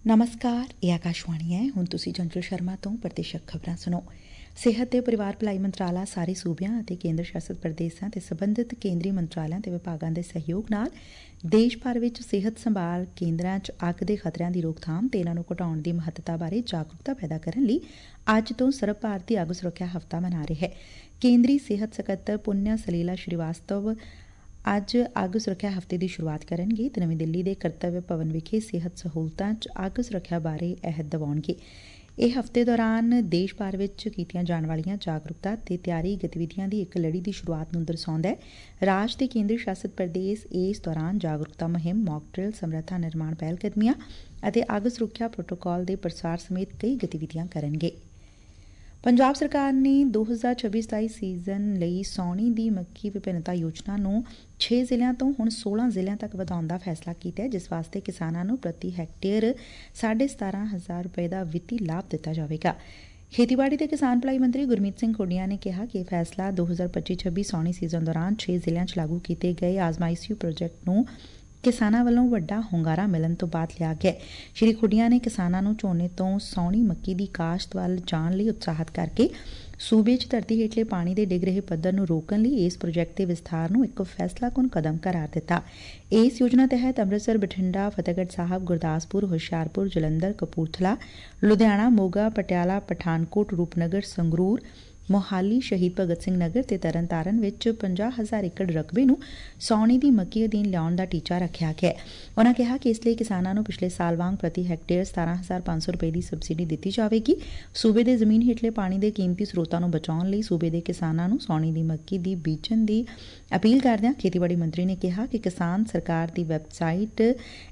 ਨਮਸਕਾਰ, ਇਹ ਆਕਾਸ਼ਵਾਣੀ ਹੈ। ਹੁਣ ਤੁਸੀਂ ਚੰਚਲ ਸ਼ਰਮਾ ਤੋਂ ਪ੍ਰਤੀਸ਼ਤ ਖਬਰਾਂ ਸੁਣੋ। ਸਿਹਤ ਤੇ ਪਰਿਵਾਰ ਭਲਾਈ ਮੰਤਰਾਲਾ ਸਾਰੇ ਸੂਬਿਆਂ ਅਤੇ ਕੇਂਦਰ ਸ਼ਾਸਤ ਪ੍ਰਦੇਸ਼ਾਂ ਤੇ ਸਬੰਧਤ ਕੇਂਦਰੀ ਮੰਤਰਾਲਿਆਂ ਤੇ ਵਿਭਾਗਾਂ ਦੇ ਸਹਿਯੋਗ ਨਾਲ ਦੇਸ਼ ਭਰ ਵਿੱਚ ਸਿਹਤ ਸੰਭਾਲ ਕੇਂਦਰਾਂ 'ਚ ਅੱਗ ਦੇ ਖਤਰਿਆਂ ਦੀ ਰੋਕਥਾਮ ਤੇ ਇਹਨਾਂ ਨੂੰ ਘਟਾਉਣ ਦੀ ਮਹੱਤਤਾ ਬਾਰੇ ਜਾਗਰੂਕਤਾ ਪੈਦਾ ਕਰਨ ਲਈ ਅੱਜ ਤੋਂ ਸਰਬ ਭਾਰਤੀ ਅੱਗ ਸੁਰੱਖਿਆ ਹਫ਼ਤਾ ਮਨਾ ਰਿਹਾ ਹੈ। ਕੇਂਦਰੀ ਸਿਹਤ ਸਕੱਤਰ ਪੁੰਨਿਆ ਸਲੀਲਾ ਸ਼੍ਰੀਵਾਸਤਵ ਅੱਜ ਅੱਗ ਸੁਰੱਖਿਆ ਹਫ਼ਤੇ ਦੀ ਸ਼ੁਰੂਆਤ ਕਰਨਗੇ ਤੇ ਨਵੀਂ ਦਿੱਲੀ ਦੇ ਕਰਤੱਵਯ ਭਵਨ ਵਿਖੇ ਸਿਹਤ ਸਹੂਲਤਾਂ 'ਚ ਅੱਗ ਸੁਰੱਖਿਆ ਬਾਰੇ ਅਹਿਦ ਦਿਵਾਉਣਗੇ। ਇਹ ਹਫ਼ਤੇ ਦੌਰਾਨ ਦੇਸ਼ ਭਰ ਵਿੱਚ ਕੀਤੀਆਂ ਜਾਣ ਵਾਲੀਆਂ ਜਾਗਰੂਕਤਾ ਤੇ ਤਿਆਰੀ ਗਤੀਵਿਧੀਆਂ ਦੀ ਇੱਕ ਲੜੀ ਦੀ ਸ਼ੁਰੂਆਤ ਨੂੰ ਦਰਸਾਉਂਦਾ ਹੈ। ਰਾਜ ਤੇ ਕੇਂਦਰ ਸ਼ਾਸਤ ਪ੍ਰਦੇਸ਼ ਇਸ ਦੌਰਾਨ ਜਾਗਰੂਕਤਾ ਮੁਹਿੰਮ, ਮੌਕ ਡਰਿਲ, ਸਮਰੱਥਾ ਨਿਰਮਾਣ ਪਹਿਲਕਦਮੀਆਂ ਅਤੇ ਅੱਗ ਸੁਰੱਖਿਆ ਪ੍ਰੋਟੋਕਾਲ ਦੇ ਪ੍ਰਸਾਰ ਸਮੇਤ ਕਈ ਗਤੀਵਿਧੀਆਂ ਕਰਨਗੇ। ਪੰਜਾਬ ਸਰਕਾਰ ਨੇ 2026-27 ਸੀਜ਼ਨ ਲਈ ਸਾਉਣੀ ਦੀ ਮੱਕੀ ਵਿਭਿੰਨਤਾ ਯੋਜਨਾ ਨੂੰ 6 ਜ਼ਿਲ੍ਹਿਆਂ ਤੋਂ ਹੁਣ 16 ਜ਼ਿਲ੍ਹਿਆਂ ਤੱਕ ਵਧਾਉਣ ਦਾ ਫੈਸਲਾ ਕੀਤਾ ਹੈ, ਜਿਸ ਵਾਸਤੇ ਕਿਸਾਨਾਂ ਨੂੰ ਪ੍ਰਤੀ ਹੈਕਟੇਅਰ 17,500 ਰੁਪਏ ਦਾ ਵਿੱਤੀ ਲਾਭ ਦਿੱਤਾ ਜਾਵੇਗਾ। ਖੇਤੀਬਾੜੀ ਤੇ ਕਿਸਾਨ ਭਲਾਈ ਮੰਤਰੀ ਗੁਰਮੀਤ ਸਿੰਘ ਖੁੱਡੀਆਂ ਨੇ ਕਿਹਾ ਕਿ ਇਹ ਫੈਸਲਾ 2025-26 ਸਾਉਣੀ ਸੀਜ਼ਨ ਦੌਰਾਨ 6 ਜ਼ਿਲ੍ਹਿਆਂ 'ਚ ਲਾਗੂ ਕੀਤੇ ਗਏ ਆਜ਼ਮਾਇਸ਼ੀ ਪ੍ਰੋਜੈਕਟ ਨੂੰ ਕਿਸਾਨਾਂ ਵੱਲੋਂ ਵੱਡਾ ਹੁੰਗਾਰਾ ਮਿਲਣ ਤੋਂ ਬਾਅਦ ਲਿਆ ਗਿਆ। ਸ਼੍ਰੀ ਖੁੱਡੀਆਂ ਨੇ ਕਿਸਾਨਾਂ ਨੂੰ ਝੋਨੇ ਤੋਂ ਸਾਉਣੀ ਮੱਕੀ ਦੀ ਕਾਸ਼ਤ ਵੱਲ ਜਾਣ ਲਈ ਉਤਸ਼ਾਹਿਤ ਕਰਕੇ ਸੂਬੇ 'ਚ ਧਰਤੀ ਹੇਠਲੇ ਪਾਣੀ ਦੇ ਡਿੱਗ ਰਹੇ ਪੱਧਰ ਨੂੰ ਰੋਕਣ ਲਈ ਇਸ ਪ੍ਰੋਜੈਕਟ ਦੇ ਵਿਸਥਾਰ ਨੂੰ ਇੱਕ ਫੈਸਲਾਕੁਨ ਕਦਮ ਕਰਾਰ ਦਿੱਤਾ। ਇਸ ਯੋਜਨਾ ਤਹਿਤ ਅੰਮ੍ਰਿਤਸਰ, ਬਠਿੰਡਾ, ਫਤਿਹਗੜ੍ਹ ਸਾਹਿਬ, ਗੁਰਦਾਸਪੁਰ, ਹੁਸ਼ਿਆਰਪੁਰ, ਜਲੰਧਰ, ਕਪੂਰਥਲਾ, ਲੁਧਿਆਣਾ, ਮੋਗਾ, ਪਟਿਆਲਾ, ਪਠਾਨਕੋਟ, ਰੂਪਨਗਰ, ਸੰਗਰੂਰ, ਮੋਹਾਲੀ, ਸ਼ਹੀਦ ਭਗਤ ਸਿੰਘ ਨਗਰ ਤੇ ਤਰਨਤਾਰਨ ਵਿੱਚ 50,000 ਏਕੜ ਰਕਬੇ ਨੂੰ ਸਾਉਣੀ ਦੀ ਮੱਕੀ ਅਧੀਨ ਲਿਆਉਣ ਦਾ ਟੀਚਾ ਰੱਖਿਆ ਗਿਆ। ਉਨ੍ਹਾਂ ਕਿਹਾ ਕਿ ਇਸ ਲਈ ਕਿਸਾਨਾਂ ਨੂੰ ਪਿਛਲੇ ਸਾਲ ਵਾਂਗ ਪ੍ਰਤੀ ਹੈਕਟੇਅਰ 17,500 ਰੁਪਏ ਦੀ ਸਬਸਿਡੀ ਦਿੱਤੀ ਜਾਵੇਗੀ। ਸੂਬੇ ਦੇ ਜ਼ਮੀਨ ਹੇਠਲੇ ਪਾਣੀ ਦੇ ਕੀਮਤੀ ਸਰੋਤਾਂ ਨੂੰ ਬਚਾਉਣ ਲਈ ਸੂਬੇ ਦੇ ਕਿਸਾਨਾਂ ਨੂੰ ਸਾਉਣੀ ਦੀ ਮੱਕੀ ਦੀ ਬੀਜਣ ਦੀ ਅਪੀਲ ਕਰਦਿਆਂ ਖੇਤੀਬਾੜੀ ਮੰਤਰੀ ਨੇ ਕਿਹਾ ਕਿ ਕਿਸਾਨ ਸਰਕਾਰ ਦੀ ਵੈਬਸਾਈਟ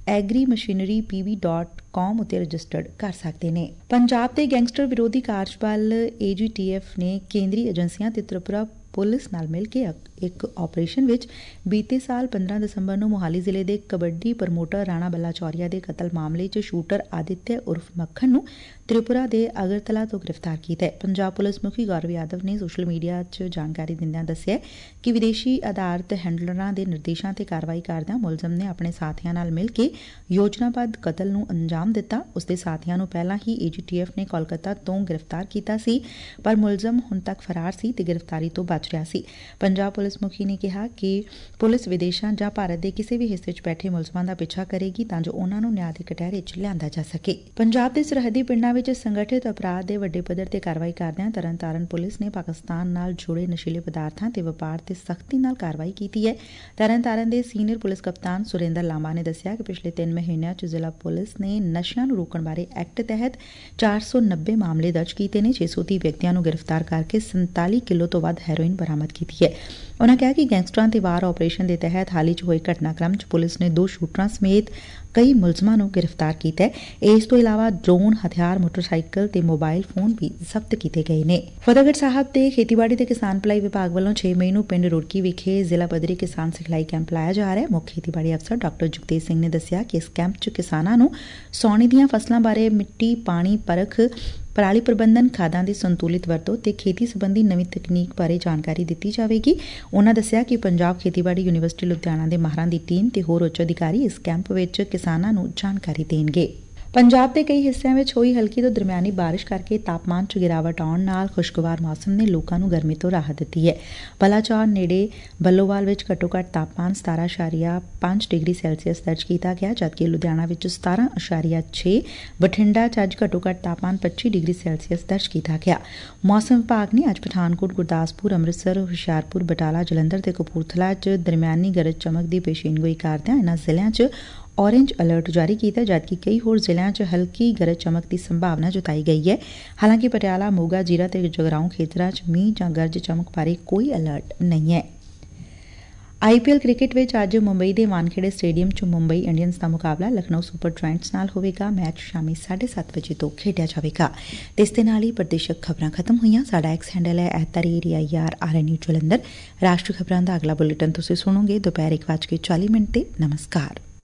agrimachinerypv.com ਉੱਤੇ ਰਜਿਸਟਰਡ ਕਰ ਸਕਦੇ ਨੇ। ਪੰਜਾਬ ਦੇ ਗੈਂਗਸਟਰ ਵਿਰੋਧੀ ਕਾਰਜ ਬਲ AGTF ਨੇ ਕੇਂਦਰੀ ਏਜੰਸੀਆਂ ਤੇ ਤ੍ਰਿਪੁਰਾ ਪੁਲਿਸ ਨਾਲ ਮਿਲ ਕੇ ਇੱਕ ਆਪਰੇਸ਼ਨ ਵਿੱਚ ਬੀਤੇ ਸਾਲ 15 ਦਸੰਬਰ ਨੂੰ ਮੋਹਾਲੀ ਜ਼ਿਲ੍ਹੇ ਦੇ ਕਬੱਡੀ ਪ੍ਰਮੋਟਰ ਰਾਣਾ ਬੱਲਾਚੌਰੀਆ ਦੇ ਕਤਲ ਮਾਮਲੇ 'ਚ ਸ਼ੂਟਰ ਆਦਿਤਿਆ ਉਰਫ ਮੱਖਣ ਨੂੰ ਤ੍ਰਿਪੁਰਾ ਦੇ ਅਗਰਤਲਾ ਤੋਂ ਗ੍ਰਿਫਤਾਰ ਕੀਤਾ ਹੈ। ਪੰਜਾਬ ਪੁਲਿਸ ਮੁਖੀ ਗੌਰਵ ਯਾਦਵ ਨੇ ਸੋਸ਼ਲ ਮੀਡੀਆ 'ਚ ਜਾਣਕਾਰੀ ਦਿੰਦਿਆਂ ਦੱਸਿਆ ਕਿ ਵਿਦੇਸ਼ੀ ਆਧਾਰਿਤ ਹੈਂਡਲਰਾਂ ਦੇ ਨਿਰਦੇਸ਼ਾਂ ਤੇ ਕਾਰਵਾਈ ਕਰਦਿਆਂ ਮੁਲਜ਼ਮ ਨੇ ਆਪਣੇ ਸਾਥੀਆਂ ਨਾਲ ਮਿਲ ਕੇ ਯੋਜਨਾਬੱਧ ਕਤਲ ਨੂੰ ਅੰਜਾਮ ਦਿੱਤਾ। ਉਸਦੇ ਸਾਥੀਆਂ ਨੂੰ ਪਹਿਲਾਂ ਹੀ AGTF ਨੇ ਕੋਲਕਾਤਾ ਤੋਂ ਗ੍ਰਿਫਤਾਰ ਕੀਤਾ ਸੀ, ਪਰ ਮੁਲਜ਼ਮ ਹੁਣ ਤੱਕ ਫਰਾਰ ਸੀ ਤੇ ਗ੍ਰਿਫਤਾਰੀ ਤੋਂ ਬਚ ਰਿਹਾ ਸੀ। ਪੰਜਾਬ ਪੁਲਿਸ ਮੁਖੀ ਨੇ ਕਿਹਾ ਕਿ ਪੁਲਿਸ ਵਿਦੇਸ਼ਾਂ ਜਾਂ ਭਾਰਤ ਦੇ ਕਿਸੇ ਵੀ ਹਿੱਸੇ 'ਚ ਬੈਠੇ ਮੁਲਜ਼ਮਾਂ ਦਾ ਪਿੱਛਾ ਕਰੇਗੀ ਤਾਂ ਜੋ ਉਨ੍ਹਾਂ ਨੂੰ ਨਿਆਂ ਦੇ ਕਟਹਿਰੇ 'ਚ ਲਿਆਂਦਾ ਜਾ ਸਕੇ। ਪੰਜਾਬ ਦੇ ਸਰਹੱਦੀ ਪਿੰਡਾਂ ਵਿੱਚ ਸੰਗਠਿਤ ਅਪਰਾਧ ਦੇ ਵੱਡੇ ਪੱਧਰ ਤੇ ਕਾਰਵਾਈ ਕਰਦਿਆਂ ਤਰਨਤਾਰਨ ਪੁਲਿਸ ਨੇ ਪਾਕਿਸਤਾਨ ਨਾਲ ਜੁੜੇ ਨਸ਼ੀਲੇ ਪਦਾਰਥਾਂ ਤੇ ਵਪਾਰ ਤੇ ਸਖਤੀ ਨਾਲ ਕਾਰਵਾਈ ਕੀਤੀ ਹੈ। ਤਰਨਤਾਰਨ ਦੇ ਸੀਨੀਅਰ ਪੁਲਿਸ ਕਪਤਾਨ ਸੁਰਿੰਦਰ ਲਾਂਬਾ ਨੇ ਦੱਸਿਆ ਕਿ ਪਿਛਲੇ 3 ਮਹੀਨਿਆਂ 'ਚ ਜ਼ਿਲ੍ਹਾ ਪੁਲਿਸ ਨੇ ਨਸ਼ਿਆਂ ਨੂੰ ਰੋਕਣ ਬਾਰੇ ਐਕਟ ਤਹਿਤ 490 ਮਾਮਲੇ ਦਰਜ ਕੀਤੇ ਨੇ। 630 ਵਿਅਕਤੀਆਂ ਨੂੰ ਗ੍ਰਿਫਤਾਰ ਕਰਕੇ 47 ਕਿਲੋ ਤੋਂ ਵੱਧ ਹੈਰੋਇਨ ਬਰਾਮਦ ਕੀਤੀ ਹੈ। ਉਨ੍ਹਾਂ ਕਿਹਾ ਕਿ ਗੈਂਗਸਟਰਾਂ ਤੇ ਵਾਰ ਆਪਰੇਸ਼ਨ ਦੇ ਤਹਿਤ ਹਾਲ ਹੀ 'ਚ ਹੋਏ ਘਟਨਾਕ੍ਰਮ 'ਚ ਪੁਲਿਸ ਨੇ 2 ਸ਼ੂਟਰਾਂ ਸਮੇਤ ਕਈ ਮੁਲਜ਼ਮਾਂ ਨੂੰ ਗ੍ਰਿਫਤਾਰ ਕੀਤਾ ਹੈ। ਇਸ ਤੋਂ ਇਲਾਵਾ ਡਰੋਨ, ਹਥਿਆਰ, ਮੋਟਰਸਾਈਕਲ ਤੇ ਮੋਬਾਈਲ ਫੋਨ ਵੀ ਜ਼ਬਤ ਕੀਤੇ ਗਏ ਨੇ। ਫਤਿਹਗੜ੍ਹ ਸਾਹਿਬ ਦੇ ਖੇਤੀਬਾੜੀ ਤੇ ਕਿਸਾਨ ਭਲਾਈ ਵਿਭਾਗ ਵੱਲੋਂ 6 ਮਈ ਨੂੰ ਪਿੰਡ ਰੁੜਕੀ ਵਿਖੇ ਜ਼ਿਲ੍ਹਾ ਪੱਧਰੀ ਕਿਸਾਨ ਸਿਖਲਾਈ ਕੈਂਪ ਲਾਇਆ ਜਾ ਰਿਹਾ ਹੈ। ਮੁੱਖ ਖੇਤੀਬਾੜੀ ਅਫਸਰ ਡਾਕਟਰ ਜਗਤੇਜ ਸਿੰਘ ਨੇ ਦੱਸਿਆ ਕਿ ਇਸ ਕੈਂਪ 'ਚ ਕਿਸਾਨਾਂ ਨੂੰ ਸਾਉਣੀ ਦੀਆਂ ਫਸਲਾਂ ਬਾਰੇ ਮਿੱਟੀ, ਪਾਣੀ ਪਰਖ, ਪਰਾਲੀ ਪ੍ਰਬੰਧਨ, ਖਾਦਾਂ ਦੀ ਸੰਤੁਲਿਤ ਵਰਤੋਂ ਤੇ ਖੇਤੀ ਸੰਬੰਧੀ ਨਵੀਂ ਤਕਨੀਕ ਬਾਰੇ ਜਾਣਕਾਰੀ ਦਿੱਤੀ ਜਾਵੇਗੀ। ਉਨ੍ਹਾਂ ਦੱਸਿਆ ਕਿ ਪੰਜਾਬ ਖੇਤੀਬਾੜੀ ਯੂਨੀਵਰਸਿਟੀ ਲੁਧਿਆਣਾ ਦੇ ਮਾਹਰਾਂ ਦੀ ਟੀਮ ਤੇ ਹੋਰ ਉੱਚ ਅਧਿਕਾਰੀ ਇਸ ਕੈਂਪ ਵਿੱਚ ਕਿਸਾਨਾਂ ਨੂੰ ਜਾਣਕਾਰੀ ਦੇਣਗੇ। ਪੰਜਾਬ ਦੇ ਕਈ ਹਿੱਸਿਆਂ ਵਿੱਚ ਹੋਈ ਹਲਕੀ ਤੋਂ ਦਰਮਿਆਨੀ ਬਾਰਿਸ਼ ਕਰਕੇ ਤਾਪਮਾਨ 'ਚ ਗਿਰਾਵਟ ਆਉਣ ਨਾਲ ਖੁਸ਼ਗਵਾਰ ਮੌਸਮ ਨੇ ਲੋਕਾਂ ਨੂੰ ਗਰਮੀ ਤੋਂ ਰਾਹਤ ਦਿੱਤੀ ਹੈ। ਬਲਾਚੌਰ ਨੇੜੇ ਬੱਲੋਵਾਲ ਵਿੱਚ ਘੱਟੋ-ਘੱਟ ਤਾਪਮਾਨ 17.5 ਡਿਗਰੀ ਸੈਲਸੀਅਸ ਦਰਜ ਕੀਤਾ ਗਿਆ, ਜਦਕਿ ਲੁਧਿਆਣਾ ਵਿੱਚ 17.6, ਬਠਿੰਡਾ 'ਚ ਅੱਜ ਘੱਟੋ-ਘੱਟ ਤਾਪਮਾਨ 25 ਡਿਗਰੀ ਸੈਲਸੀਅਸ ਦਰਜ ਕੀਤਾ ਗਿਆ। ਮੌਸਮ ਵਿਭਾਗ ਨੇ ਅੱਜ ਪਠਾਨਕੋਟ, ਗੁਰਦਾਸਪੁਰ, ਅੰਮ੍ਰਿਤਸਰ, ਹੁਸ਼ਿਆਰਪੁਰ, ਬਟਾਲਾ, ਜਲੰਧਰ ਤੇ ਕਪੂਰਥਲਾ 'ਚ ਦਰਮਿਆਨੀ ਗਰਜ ਚਮਕ ਦੀ ਪੇਸ਼ੀਨਗੋਈ ਕਰਦਿਆਂ ਇਨ੍ਹਾਂ ਜ਼ਿਲ੍ਹਿਆਂ 'ਚ ਔਰੇਂਜ ਅਲਰਟ ਜਾਰੀ ਕੀਤਾ, ਜਦਕਿ ਕਈ ਹੋਰ ਜ਼ਿਲ੍ਹਿਆਂ 'ਚ ਹਲਕੀ ਗਰਜ ਚਮਕ ਦੀ ਸੰਭਾਵਨਾ ਜਤਾਈ ਗਈ ਹੈ। ਹਾਲਾਂਕਿ ਪਟਿਆਲਾ, ਮੋਗਾ, ਜੀਰਾ ਤੇ ਜਗਰਾਉਂ ਖੇਤਰਾਂ 'ਚ ਮੀਂਹ ਜਾਂ ਗਰਜ ਚਮਕ ਬਾਰੇ ਕੋਈ ਅਲਰਟ ਨਹੀਂ ਹੈ। IPL ਕ੍ਰਿਕਟ ਵਿੱਚ ਅੱਜ ਮੁੰਬਈ ਦੇ ਵਾਨਖੇੜੇ ਸਟੇਡੀਅਮ 'ਚ ਮੁੰਬਈ ਇੰਡੀਅਨਸ ਦਾ ਮੁਕਾਬਲਾ ਲਖਨਊ ਸੁਪਰ ਜਾਇੰਟਸ ਨਾਲ ਹੋਵੇਗਾ। ਮੈਚ ਸ਼ਾਮੀ 7:30 ਵਜੇ ਤੋਂ ਖੇਡਿਆ ਜਾਵੇਗਾ। ਤੇ ਇਸ ਦੇ ਨਾਲ ਹੀ ਪ੍ਰਦੇਸ਼ਕ ਖਬਰਾਂ ਖਤਮ ਹੋਈਆਂ। ਸਾਡਾ ਐਕਸ ਹੈਂਡਲ ਹੈ @AIRRNU ਜਲੰਧਰ। ਰਾਸ਼ਟਰੀ ਖਬਰਾਂ ਦਾ ਅਗਲਾ ਬੁਲੇਟਿਨ ਤੁਸੀਂ ਸੁਣੋਗੇ ਦੁਪਹਿਰ 1:40 ਤੇ। ਨਮਸਕਾਰ।